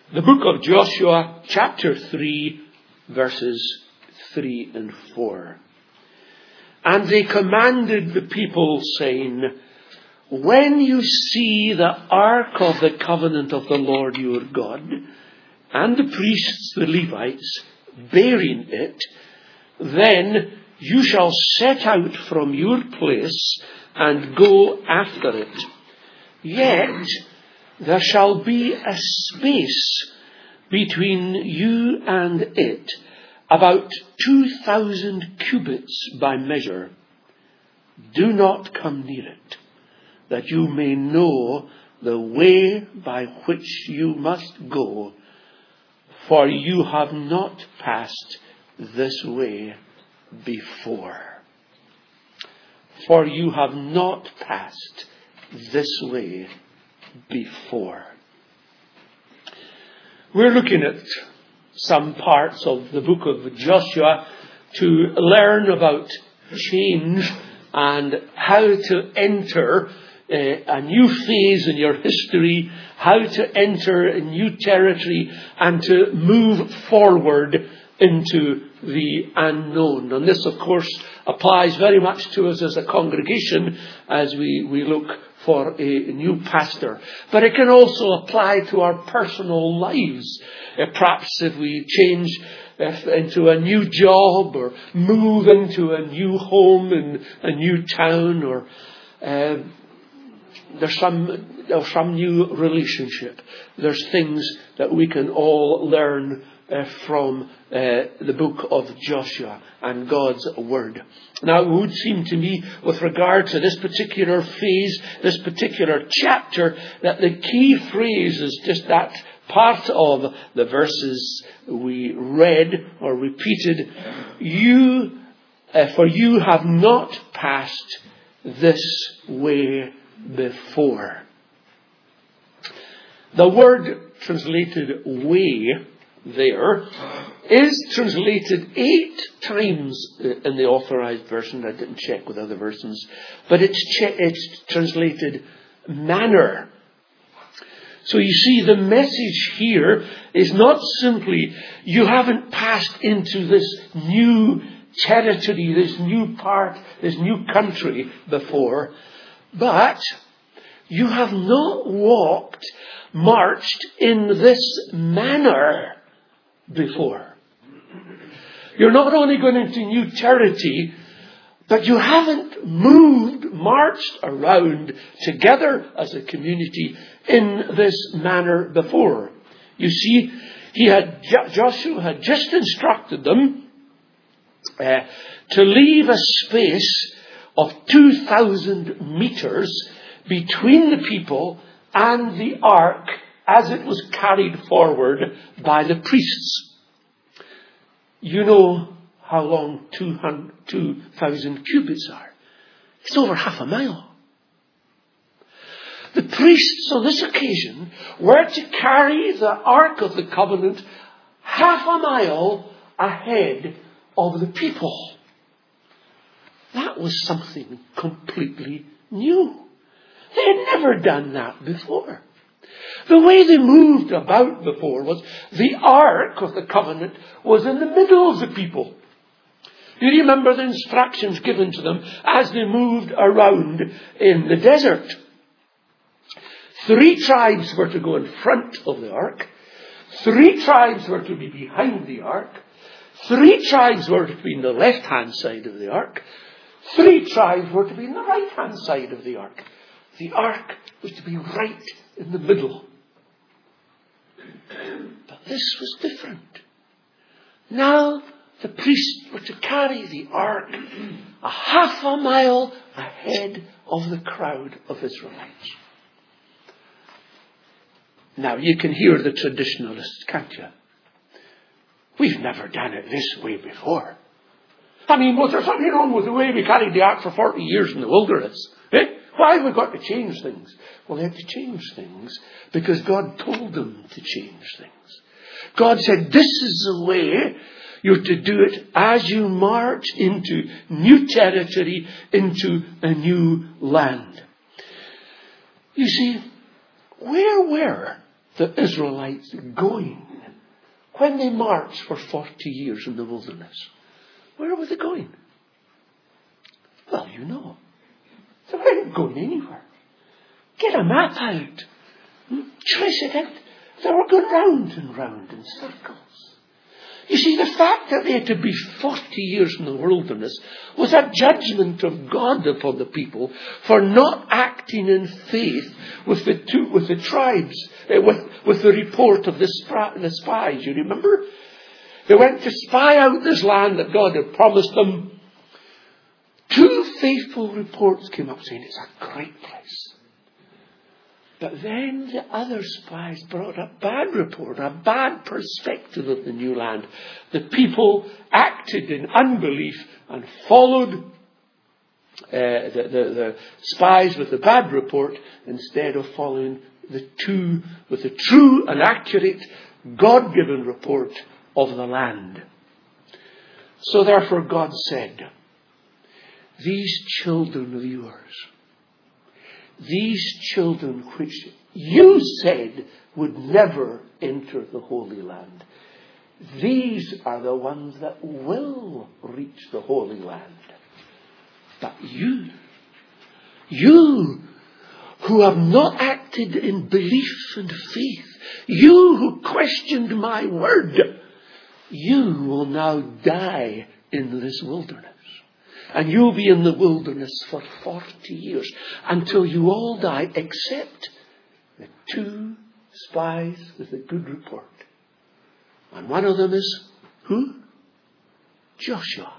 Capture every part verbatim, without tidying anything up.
The book of Joshua, chapter three, verses three and four. And they commanded the people, saying, when you see the ark of the covenant of the Lord your God, and the priests, the Levites, bearing it, then you shall set out from your place and go after it. Yet there shall be a space between you and it, about two thousand cubits by measure. Do not come near it, that you may know the way by which you must go, for you have not passed this way before. For you have not passed this way before. We're looking at some parts of the book of Joshua to learn about change and how to enter uh, a new phase in your history, how to enter a new territory and to move forward into the unknown. And this, of course, applies very much to us as a congregation as we, we look for a new pastor. But it can also apply to our personal lives. Uh, perhaps if we change if, into a new job or move into a new home in a new town, or uh, there's some, there's some new relationship. There's things that we can all learn Uh, from uh, the book of Joshua and God's Word. Now, it would seem to me, with regard to this particular phase, this particular chapter, that the key phrase is just that part of the verses we read or repeated. You, uh, for you have not passed this way before. The word translated way there is translated eight times in the Authorized Version. I didn't check with other versions, but it's che- it's translated manner. So you see, the message here is not simply you haven't passed into this new territory, this new part, this new country before, but you have not walked, marched in this manner before. You're not only going into new territory, but you haven't moved, marched around together as a community in this manner before. You see, he had Joshua had just instructed them uh, to leave a space of two thousand meters between the people and the ark as it was carried forward by the priests. You know how long two thousand cubits are. It's over half a mile. The priests on this occasion were to carry the Ark of the Covenant half a mile ahead of the people. That was something completely new. They had never done that before. The way they moved about before was the Ark of the Covenant was in the middle of the people. You remember the instructions given to them as they moved around in the desert. Three tribes were to go in front of the Ark. Three tribes were to be behind the Ark. Three tribes were to be on the left-hand side of the Ark. Three tribes were to be on the right-hand side of the Ark. The Ark was to be right in the middle. But this was different. Now the priests were to carry the Ark a half a mile ahead of the crowd of Israelites. Now you can hear the traditionalists, can't you? We've never done it this way before. I mean, was there something wrong with the way we carried the Ark for forty years in the wilderness? Eh? Why have we got to change things? Well, they had to change things because God told them to change things. God said, this is the way you're to do it as you march into new territory, into a new land. You see, where were the Israelites going when they marched for forty years in the wilderness? Where were they going? Well, you know. They weren't going anywhere. Get a map out. Trace it out. They were going round and round in circles. You see, the fact that they had to be forty years in the wilderness was a judgment of God upon the people for not acting in faith with the two, with the tribes, uh, with, with the report of the, spri- the spies. You remember? They went to spy out this land that God had promised them. Two faithful reports came up saying it's a great place. But then the other spies brought a bad report, a bad perspective of the new land. The people acted in unbelief and followed uh, the, the, the spies with the bad report instead of following the two with the true and accurate God-given report of the land. So therefore God said, these children of yours, these children which you said would never enter the Holy Land, these are the ones that will reach the Holy Land. But you, you who have not acted in belief and faith, you who questioned my word, you will now die in this wilderness. And you'll be in the wilderness for forty years until you all die except the two spies with a good report. And one of them is who? Joshua.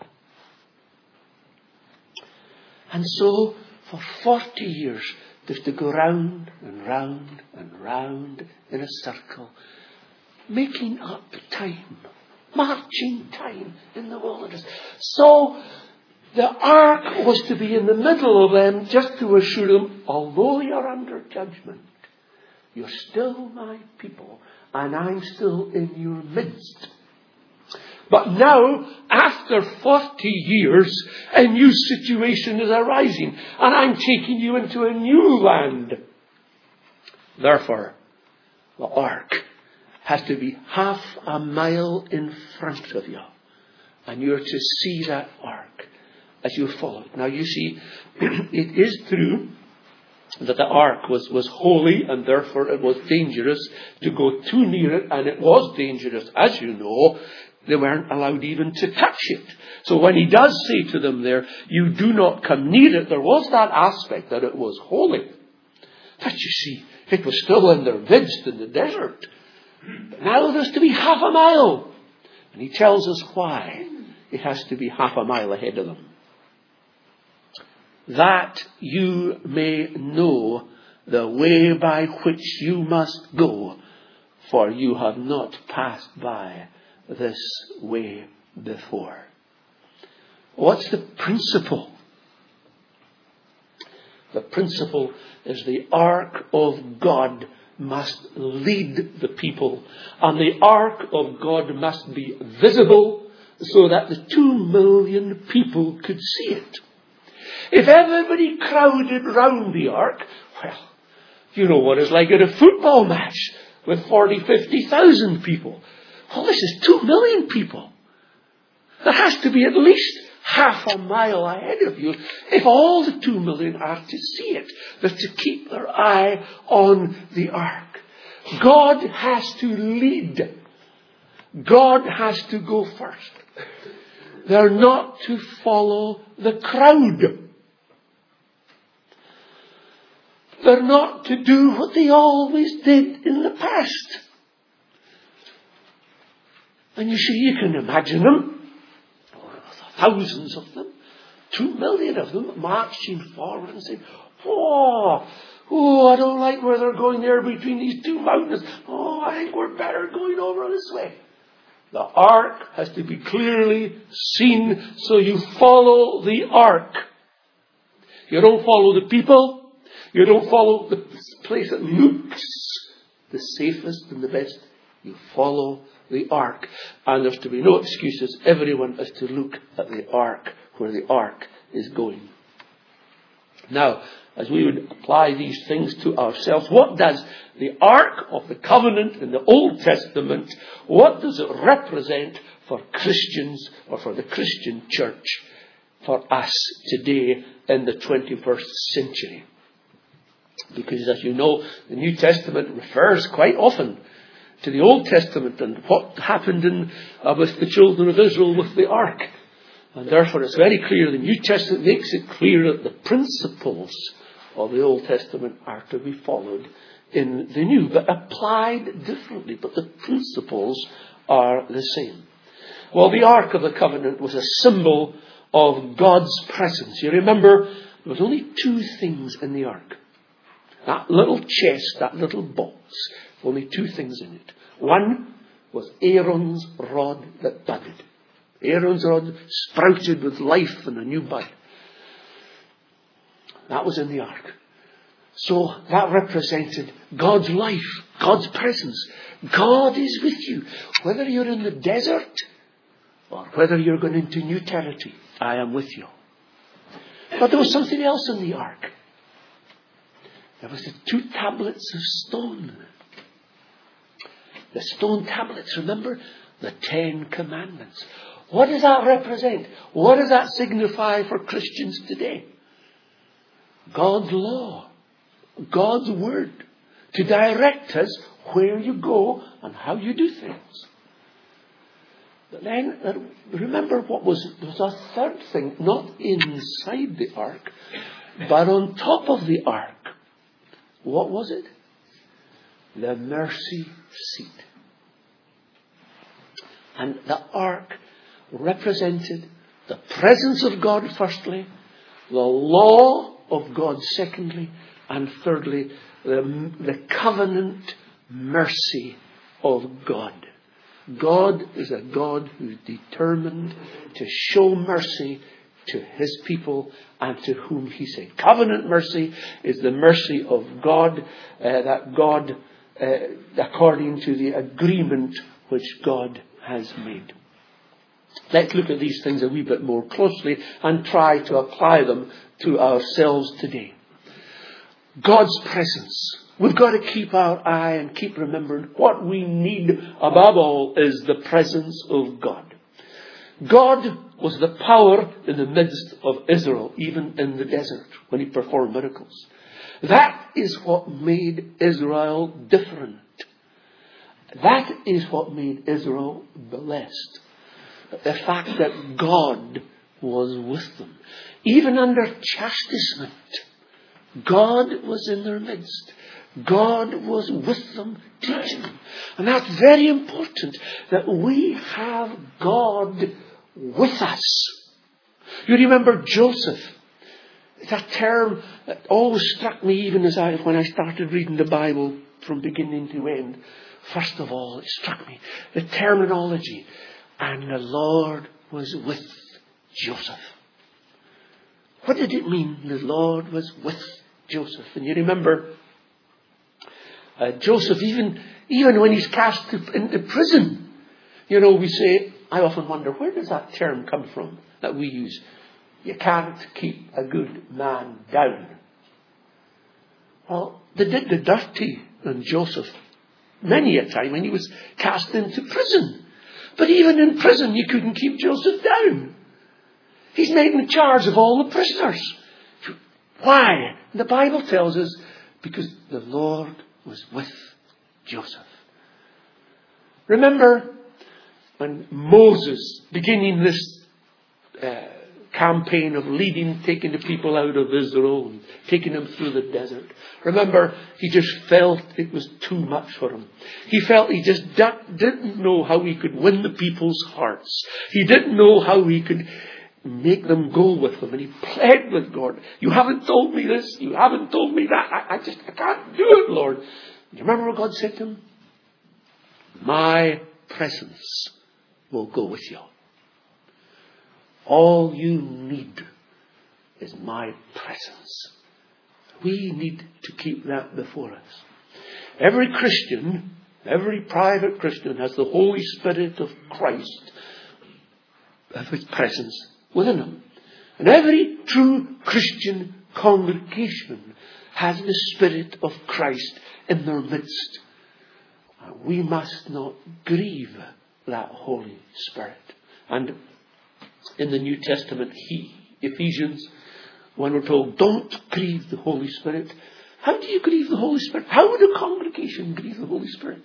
And so for forty years they have to go round and round and round in a circle, making up time, marching time in the wilderness. So the ark was to be in the middle of them just to assure them, although you're under judgment, you're still my people and I'm still in your midst. But now, after forty years, a new situation is arising and I'm taking you into a new land. Therefore, the ark has to be half a mile in front of you and you're to see that ark as you follow. Now you see, it is true that the ark was, was holy and therefore it was dangerous to go too near it, and it was dangerous, as you know. They weren't allowed even to touch it. So when he does say to them there, you do not come near it, there was that aspect that it was holy. But you see, it was still in their midst in the desert. But now there's to be half a mile. And he tells us why it has to be half a mile ahead of them. That you may know the way by which you must go, for you have not passed by this way before. What's the principle? The principle is the ark of God must lead the people, and the ark of God must be visible so that the two million people could see it. If everybody crowded round the ark, well, you know what it's like at a football match with forty, fifty thousand people. Well, this is two million people. There has to be at least half a mile ahead of you if all the two million are to see it. They're to keep their eye on the ark. God has to lead. God has to go first. They're not to follow the crowd. They're not to do what they always did in the past. And you see, you can imagine them, thousands of them, two million of them, marching forward and saying, oh, oh, I don't like where they're going there between these two mountains. Oh, I think we're better going over this way. The ark has to be clearly seen, so you follow the ark. You don't follow the people. You don't follow the place that looks the safest and the best. You follow the ark. And there's to be no excuses. Everyone is to look at the ark, where the ark is going. Now, as we would apply these things to ourselves, what does the Ark of the Covenant in the Old Testament, what does it represent for Christians or for the Christian church for us today in the twenty-first century? Because, as you know, the New Testament refers quite often to the Old Testament and what happened in, uh, with the children of Israel with the Ark. And therefore it's very clear, the New Testament makes it clear that the principles of the Old Testament are to be followed in the New, but applied differently. But the principles are the same. Well, the Ark of the Covenant was a symbol of God's presence. You remember, there was only two things in the Ark. That little chest, that little box, only two things in it. One was Aaron's rod that budded. Aaron's rod sprouted with life and a new bud. That was in the Ark. So that represented God's life, God's presence. God is with you. Whether you're in the desert or whether you're going into new territory, I am with you. But there was something else in the Ark. There was the two tablets of stone. The stone tablets, remember? The Ten Commandments. What does that represent? What does that signify for Christians today? God's law. God's word. To direct us where you go and how you do things. But then, remember what was, there was a third thing, not inside the Ark, but on top of the Ark. What was it? The mercy seat. And the Ark represented the presence of God firstly, the law of God secondly, and thirdly, the, the covenant mercy of God. God is a God who's determined to show mercy to his people and to whom he said. Covenant mercy is the mercy of God, uh, that God, uh, according to the agreement which God has made. Let's look at these things a wee bit more closely and try to apply them to ourselves today. God's presence. We've got to keep our eye and keep remembering what we need above all is the presence of God. God was the power in the midst of Israel, even in the desert, when he performed miracles. That is what made Israel different. That is what made Israel blessed. The fact that God was with them. Even under chastisement, God was in their midst. God was with them, teaching them. And that's very important, that we have God with us. You remember Joseph. It's a term that always struck me even as I, when I started reading the Bible from beginning to end. First of all, it struck me, the terminology. And the Lord was with Joseph. What did it mean, the Lord was with Joseph? And you remember, uh, Joseph, even, even when he's cast into prison, you know, we say, I often wonder, where does that term come from that we use? You can't keep a good man down. Well, they did the dirty on Joseph many a time when he was cast into prison. But even in prison, you couldn't keep Joseph down. He's made in charge of all the prisoners. Why? The Bible tells us, because the Lord was with Joseph. Remember when Moses, beginning this uh, campaign of leading, taking the people out of Israel and taking them through the desert. Remember, he just felt it was too much for him. He felt he just didn't know how he could win the people's hearts. He didn't know how he could make them go with him. And he pled with God. You haven't told me this. You haven't told me that. I, I just, I can't do it, Lord. Do you remember what God said to him? My presence will go with you. All you need is my presence. We need to keep that before us. Every Christian, every private Christian has the Holy Spirit of Christ, of his presence within him. And every true Christian congregation has the Spirit of Christ in their midst. We must not grieve that Holy Spirit. And in the New Testament, he, Ephesians, when we're told, don't grieve the Holy Spirit. How do you grieve the Holy Spirit? How would a congregation grieve the Holy Spirit?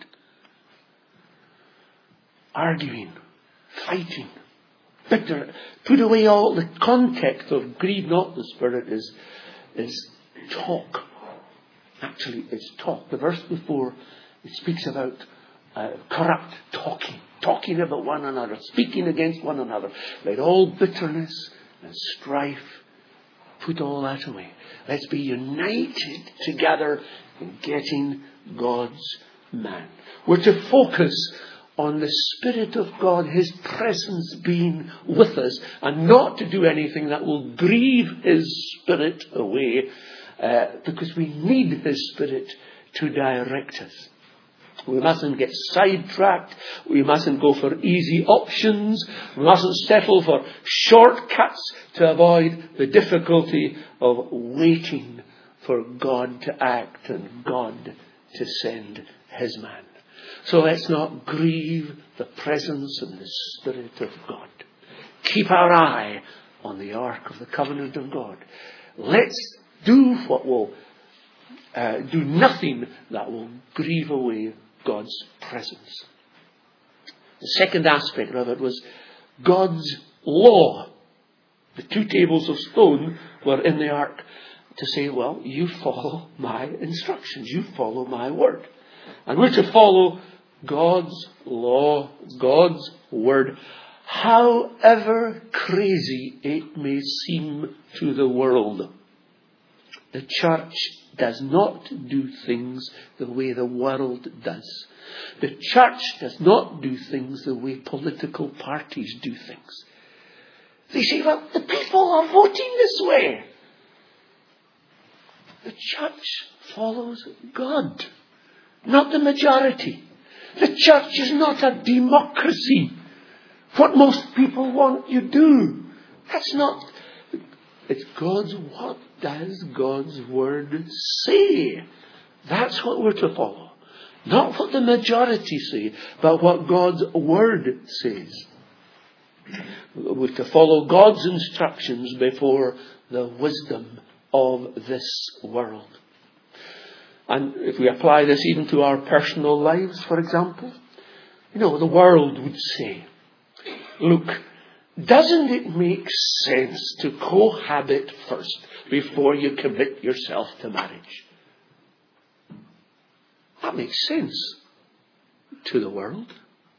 Arguing, fighting, bitter. Put away all the context of grieve not the Spirit is, is talk. Actually, it's talk. The verse before, it speaks about uh, corrupt talking. Talking about one another. Speaking against one another. Let all bitterness and strife, put all that away. Let's be united together in getting God's man. We're to focus on the Spirit of God, His presence being with us, and not to do anything that will grieve His Spirit away, uh, because we need His Spirit to direct us. We mustn't get sidetracked. We mustn't go for easy options. We mustn't settle for shortcuts to avoid the difficulty of waiting for God to act and God to send His man. So let's not grieve the presence and the Spirit of God. Keep our eye on the Ark of the Covenant of God. Let's do what will uh, do nothing that will grieve away God's presence. The second aspect of it was God's law. The two tables of stone were in the ark to say, well, you follow my instructions. You follow my word. And we're to follow God's law, God's word, however crazy it may seem to the world. The church does not do things the way the world does. The church does not do things the way political parties do things. They say, well, the people are voting this way. The church follows God, not the majority. The church is not a democracy. What most people want, you do. That's not... It's God's, what does God's word say? That's what we're to follow. Not what the majority say, but what God's word says. We're to follow God's instructions before the wisdom of this world. And if we apply this even to our personal lives, for example, you know, the world would say, look, doesn't it make sense to cohabit first before you commit yourself to marriage? That makes sense to the world.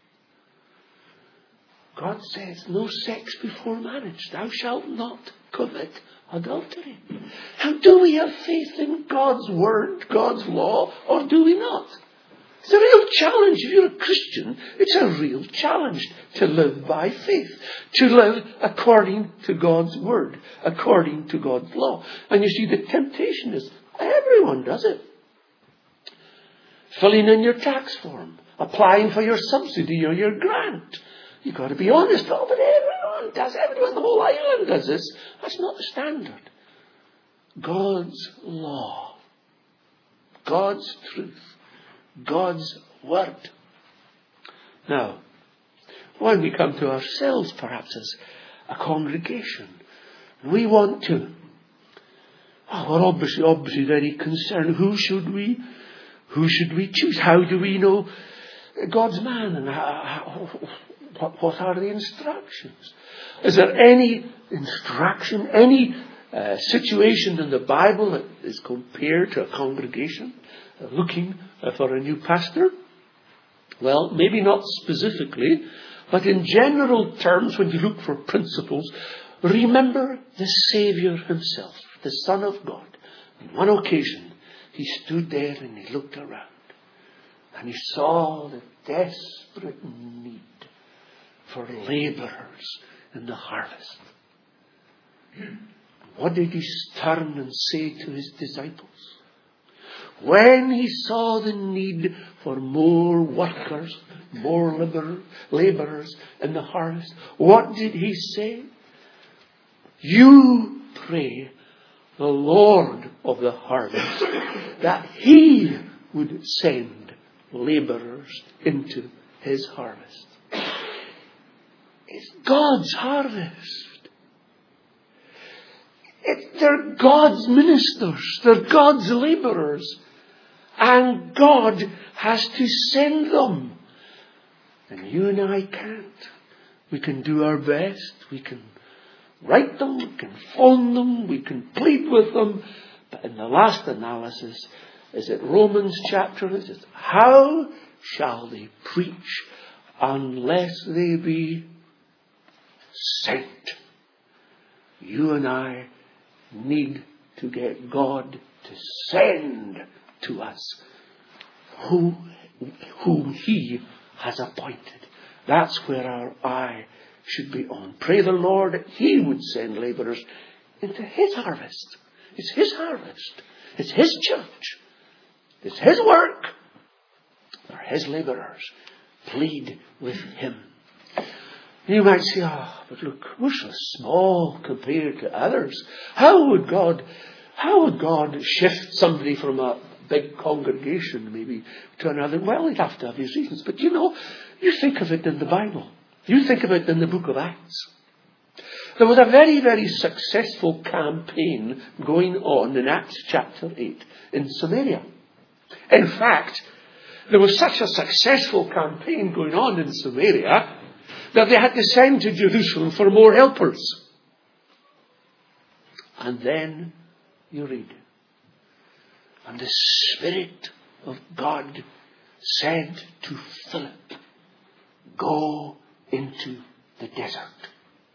God says, no sex before marriage. Thou shalt not commit adultery. How do we have faith in God's word, God's law, or do we not? It's a real challenge. If you're a Christian, it's a real challenge to live by faith. To live according to God's word. According to God's law. And you see, the temptation is, everyone does it. Filling in your tax form. Applying for your subsidy or your grant. You've got to be honest. Oh, but everyone does. Everyone, the whole island does this. That's not the standard. God's law. God's truth. God's word. Now, when we come to ourselves, perhaps as a congregation, we want to, oh, we're obviously, obviously very concerned. Who should we, who should we choose? How do we know God's man? And how, how, what are the instructions? Is there any instruction, any uh, situation in the Bible that is compared to a congregation looking for a new pastor? Well, maybe not specifically, but in general terms, when you look for principles, remember the Saviour himself, the Son of God. On one occasion, he stood there and he looked around and he saw the desperate need for labourers in the harvest. What did he turn and say to his disciples? When he saw the need for more workers, more labor, labourers in the harvest, what did he say? You pray the Lord of the harvest, that He would send labourers into His harvest. It's God's harvest. It, they're God's ministers. They're God's labourers. And God has to send them. And you and I can't. We can do our best. We can write them. We can phone them. We can plead with them. But in the last analysis, is it Romans chapter? It says, how shall they preach unless they be sent? You and I need to get God to send to us who, whom He has appointed. That's where our eye should be on. Pray the Lord that He would send labourers into His harvest. It's His harvest. It's His church. It's His work. They're His labourers. Plead with Him. You might say, oh, but look, we're so small compared to others. How would God, how would God shift somebody from a big congregation maybe to another? Well, He'd have to have His reasons. But you know, you think of it in the Bible. You think of it in the book of Acts. There was a very, very successful campaign going on in Acts chapter eight in Samaria. In fact, there was such a successful campaign going on in Samaria that they had to send to Jerusalem for more helpers. And then you read, and the Spirit of God said to Philip, go into the desert.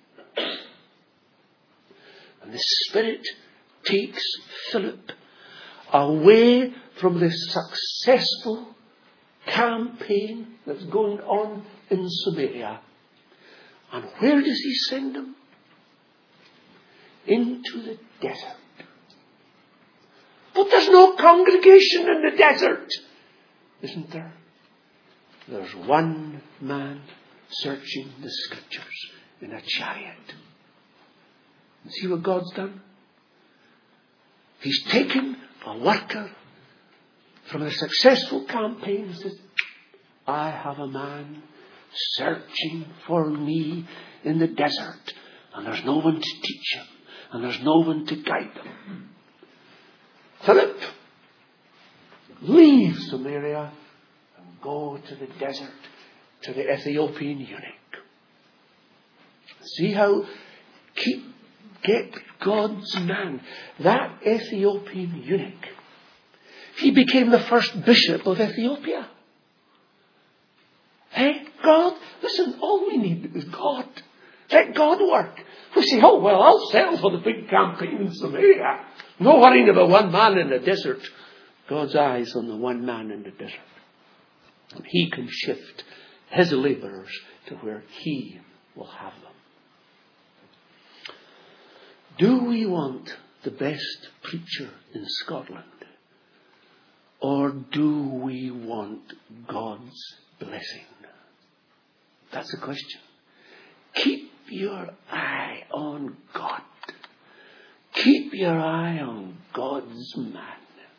And the Spirit takes Philip away from the successful campaign that's going on in Samaria. And where does He send him? Into the desert. But there's no congregation in the desert, isn't there? There's one man searching the Scriptures in a chariot. And see what God's done? He's taken a worker from a successful campaign and says, I have a man searching for me in the desert, and there's no one to teach him, and there's no one to guide them. Philip, leave Samaria and go to the desert, to the Ethiopian eunuch. See how keep get God's man. That Ethiopian eunuch, he became the first bishop of Ethiopia. Hey, God, listen, all we need is God. Let God work. We say, oh, well, I'll settle for the big campaign in Samaria. No worrying about one man in the desert. God's eyes on the one man in the desert. And He can shift His labourers to where He will have them. Do we want the best preacher in Scotland? Or do we want God's blessing? That's the question. Keep your eye on God. Keep your eye on God's man.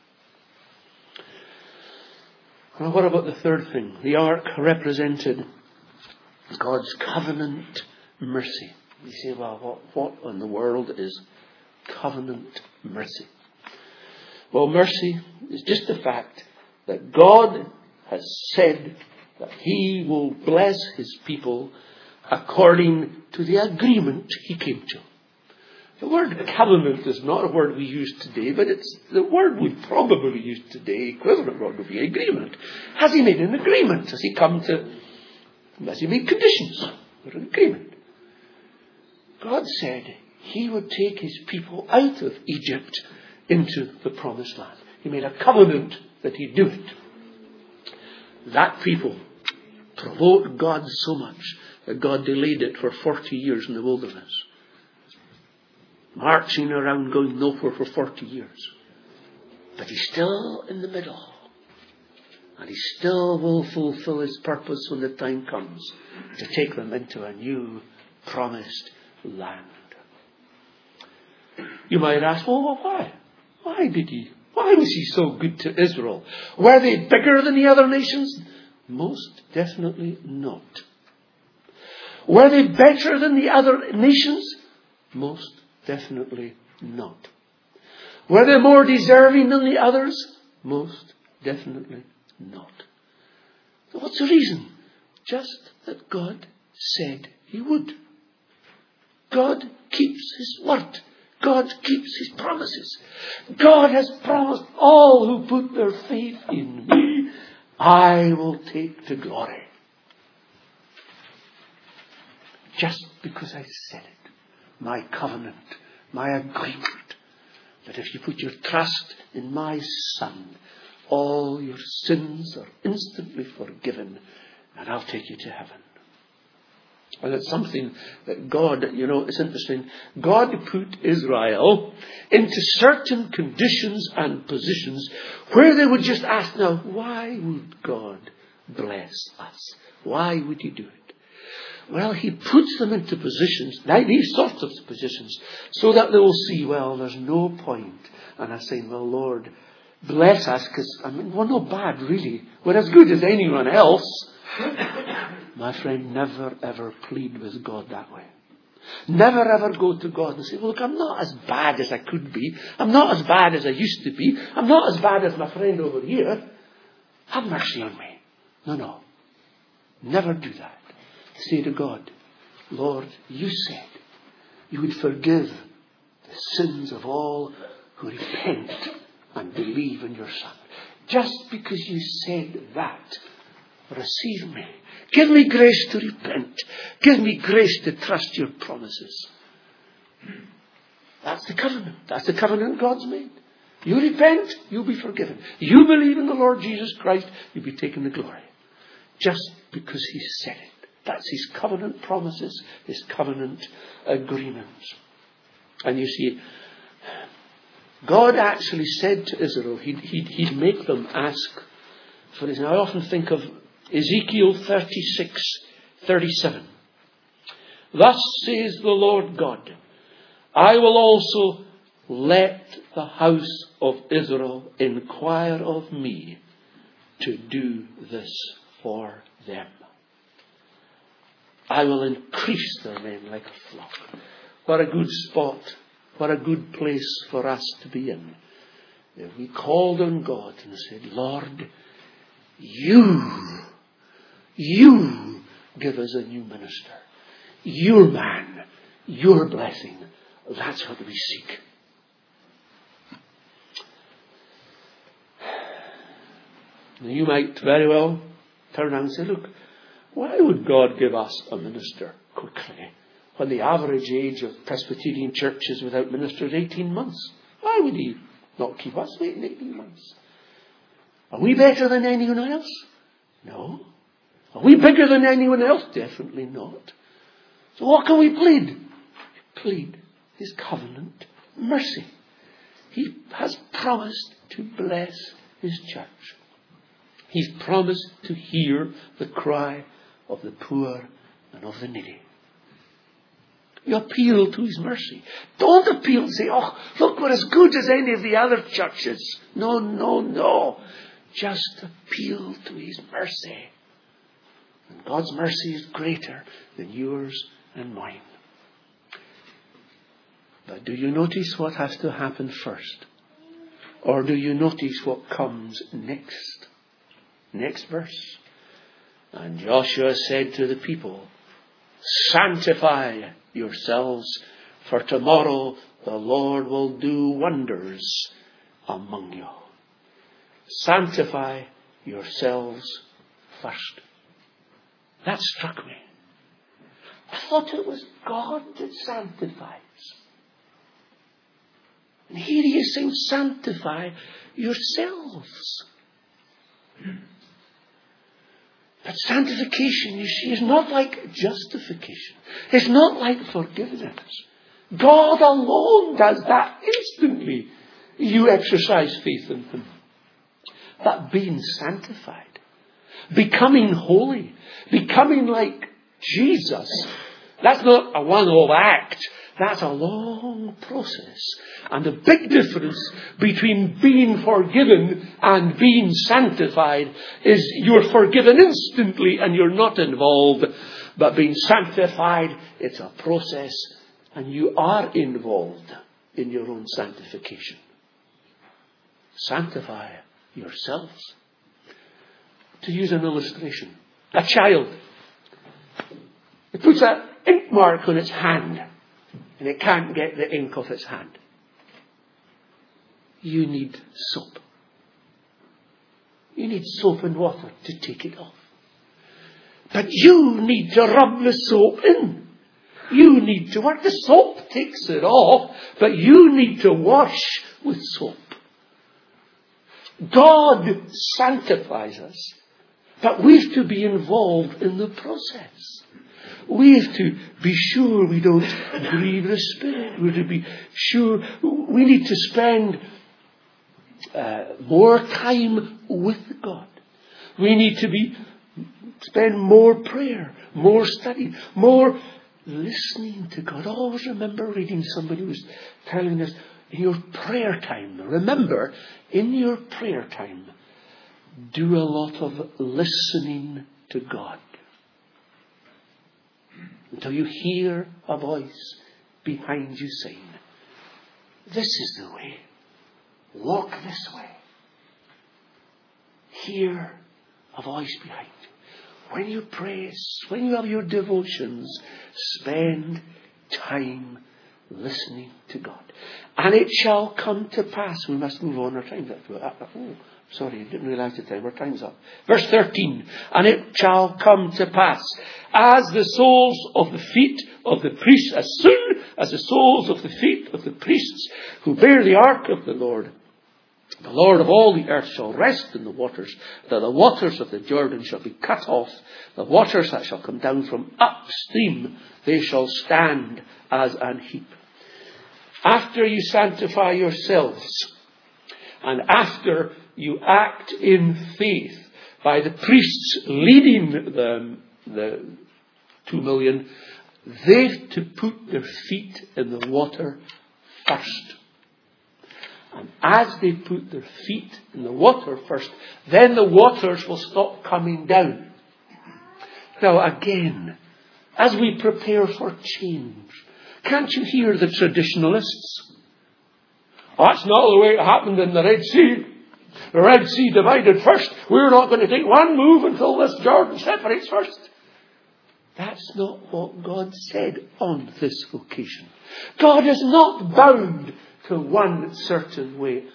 Well, what about the third thing? The ark represented God's covenant mercy. You say, well, what, what in the world is covenant mercy? Well, mercy is just the fact that God has said that He will bless His people according to the agreement He came to. The word covenant is not a word we use today, but it's the word we probably use today. Equivalent word would be agreement. Has He made an agreement? Has He come to, has He made conditions for an agreement? God said He would take His people out of Egypt into the promised land. He made a covenant that He'd do it. That people provoked God so much that God delayed it for forty years in the wilderness. Marching around going nowhere for forty years. But He's still in the middle. And He still will fulfill His purpose when the time comes to take them into a new promised land. You might ask, well, well why? Why did he? Why was he so good to Israel? Were they bigger than the other nations? Most definitely not. Were they better than the other nations? Most definitely not. Were they more deserving than the others? Most definitely not. So what's the reason? Just that God said he would. God keeps his word. God keeps his promises. God has promised all who put their faith in me, I will take to glory. Just because I said it. My covenant, my agreement, that if you put your trust in my Son, all your sins are instantly forgiven, and I'll take you to heaven. And it's something that God, you know, it's interesting. God put Israel into certain conditions and positions where they would just ask, now, why would God bless us? Why would he do it? Well, he puts them into positions, these sorts of positions, so that they will see, well, there's no point. And I say, well, Lord, bless us, because, I mean, we're not bad, really. We're as good as anyone else. My friend, never ever plead with God that way. Never ever go to God and say, well, look, I'm not as bad as I could be. I'm not as bad as I used to be. I'm not as bad as my friend over here. Have mercy on me. No, no. Never do that. Say to God, Lord, you said you would forgive the sins of all who repent and believe in your Son. Just because you said that, receive me. Give me grace to repent. Give me grace to trust your promises. That's the covenant. That's the covenant God's made. You repent, you'll be forgiven. You believe in the Lord Jesus Christ, you'll be taken to glory. Just because he said it. That's his covenant promises, his covenant agreements. And you see, God actually said to Israel, he'd, he'd, he'd make them ask for this. Now I often think of Ezekiel thirty-six, thirty-seven. Thus says the Lord God, I will also let the house of Israel inquire of me to do this for them. I will increase their men like a flock. What a good spot. What a good place for us to be in. If we called on God and said, Lord, you, you give us a new minister. Your man, your blessing. That's what we seek. Now you might very well turn around and say, look, why would God give us a minister quickly when the average age of Presbyterian churches without ministers is eighteen months? Why would he not keep us waiting eighteen months? Are we better than anyone else? No. Are we bigger than anyone else? Definitely not. So what can we plead? Plead his covenant mercy. He has promised to bless his church. He's promised to hear the cry of the poor and of the needy. You appeal to his mercy. Don't appeal and say, oh, look, we're as good as any of the other churches. No, no, no. Just appeal to his mercy. And God's mercy is greater than yours and mine. But do you notice what has to happen first? Or do you notice what comes next? Next verse. And Joshua said to the people, sanctify yourselves, for tomorrow the Lord will do wonders among you. Sanctify yourselves first. That struck me. I thought it was God that sanctifies. And here he is saying, sanctify yourselves. But sanctification, you see, is not like justification. It's not like forgiveness. God alone does that instantly. You exercise faith in him. But being sanctified, becoming holy, becoming like Jesus, That's not a one-off act. That's a long process. And the big difference between being forgiven and being sanctified is you're forgiven instantly and you're not involved. But being sanctified, it's a process and you are involved in your own sanctification. Sanctify yourselves. To use an illustration, a child, it puts an ink mark on its hand and it can't get the ink off its hand. You need soap. You need soap and water to take it off. But you need to rub the soap in. You need to work. The soap takes it off, but you need to wash with soap. God sanctifies us, but we have to be involved in the process. We have to be sure we don't grieve the Spirit. We have to be sure we need to spend uh, more time with God. We need to be spend more prayer, more study, more listening to God. Always remember reading, somebody was telling us, in your prayer time, remember, in your prayer time, do a lot of listening to God. Until you hear a voice behind you saying, this is the way. Walk this way. Hear a voice behind you. When you pray, when you have your devotions, spend time listening to God. And it shall come to pass. We must move on. Our time's up. Oh, sorry, I didn't realise the time. Our time's up. Verse thirteen. And it shall come to pass, as the soles of the feet of the priests, as soon as the soles of the feet of the priests who bear the ark of the Lord, the Lord of all the earth shall rest in the waters, that the waters of the Jordan shall be cut off, the waters that shall come down from upstream, they shall stand as an heap. After you sanctify yourselves, and after you act in faith by the priests leading the, the two million, they've to put their feet in the water first. And as they put their feet in the water first, then the waters will stop coming down. Now again, as we prepare for change, can't you hear the traditionalists? Oh, that's not the way it happened in the Red Sea. The Red Sea divided first. We're not going to take one move until this Jordan separates first. That's not what God said on this occasion. God is not bound to one certain way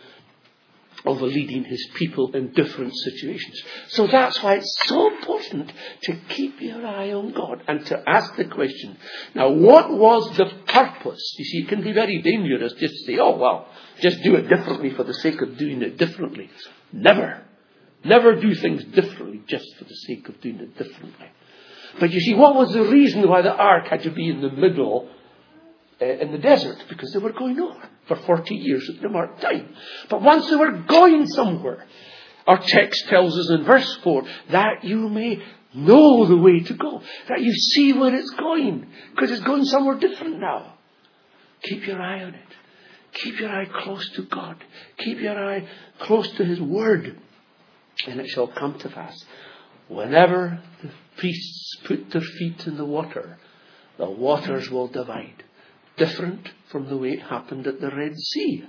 of leading his people in different situations. So that's why it's so important to keep your eye on God and to ask the question, now what was the purpose? You see, it can be very dangerous just to say, oh well, just do it differently for the sake of doing it differently. Never. Never do things differently just for the sake of doing it differently. But you see, what was the reason why the ark had to be in the middle uh, in the desert? Because they were going over for forty years at the marked time. But once they were going somewhere, our text tells us in verse four, that you may know the way to go. That you see where it's going. Because it's going somewhere different now. Keep your eye on it. Keep your eye close to God. Keep your eye close to his word. And it shall come to pass, whenever the priests put their feet in the water, the waters will divide. Different from the way it happened at the Red Sea.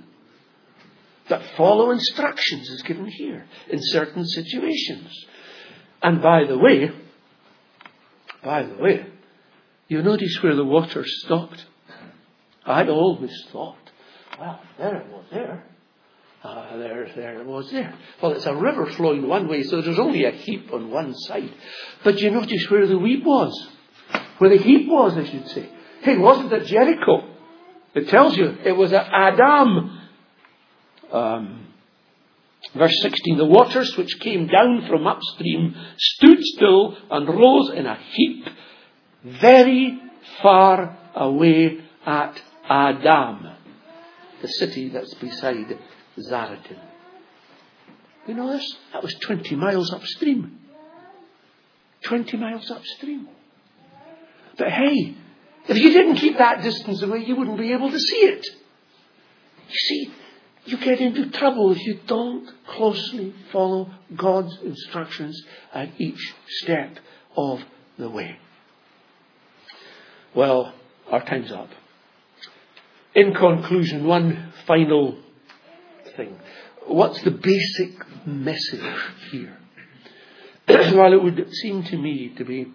But follow instructions is given here in certain situations. And by the way, by the way, you notice where the water stopped. I'd always thought, well, there it was there. Uh, there, there it was there. Well, it's a river flowing one way, so there's only a heap on one side. But you notice where the wheat was. Where the heap was, I should say. It wasn't at Jericho. It tells you it was at Adam. Um, verse sixteen, the waters which came down from upstream stood still and rose in a heap very far away at Adam, the city that's beside Zaretan. You know this? That was twenty miles upstream. twenty miles upstream. But hey, If you didn't keep that distance away, you wouldn't be able to see it. You see, you get into trouble if you don't closely follow God's instructions at each step of the way. Well, our time's up. In conclusion, one final thing. What's the basic message here? Well, it would seem to me to be,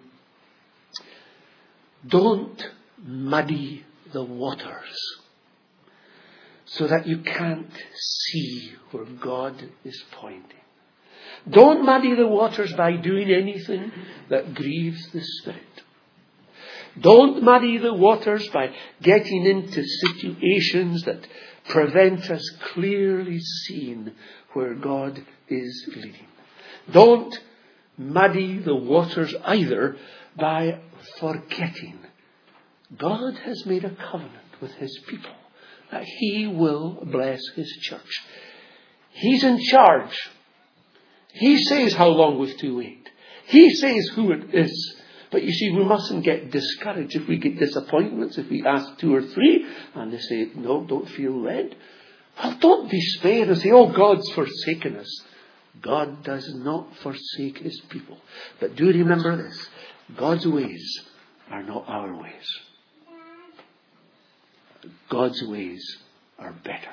don't muddy the waters so that you can't see where God is pointing. Don't muddy the waters by doing anything that grieves the Spirit. Don't muddy the waters by getting into situations that prevent us clearly seeing where God is leading. Don't muddy the waters either by forgetting God has made a covenant with His people that He will bless His church. He's in charge. He says how long we've to wait. He says who it is. But you see, we mustn't get discouraged if we get disappointments, if we ask two or three and they say, no, don't feel led. Well, don't despair and say, oh, God's forsaken us. God does not forsake His people. But do remember this, God's ways are not our ways. God's ways are better.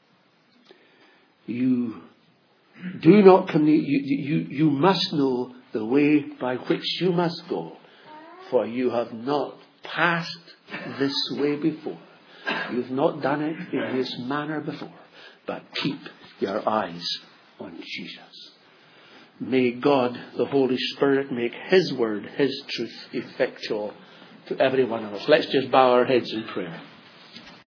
You do not come, you, you, you must know the way by which you must go, for you have not passed this way before. You've not done it in this manner before. But keep your eyes on Jesus. May God, the Holy Spirit, make His word, His truth effectual to every one of us. Let's just bow our heads in prayer.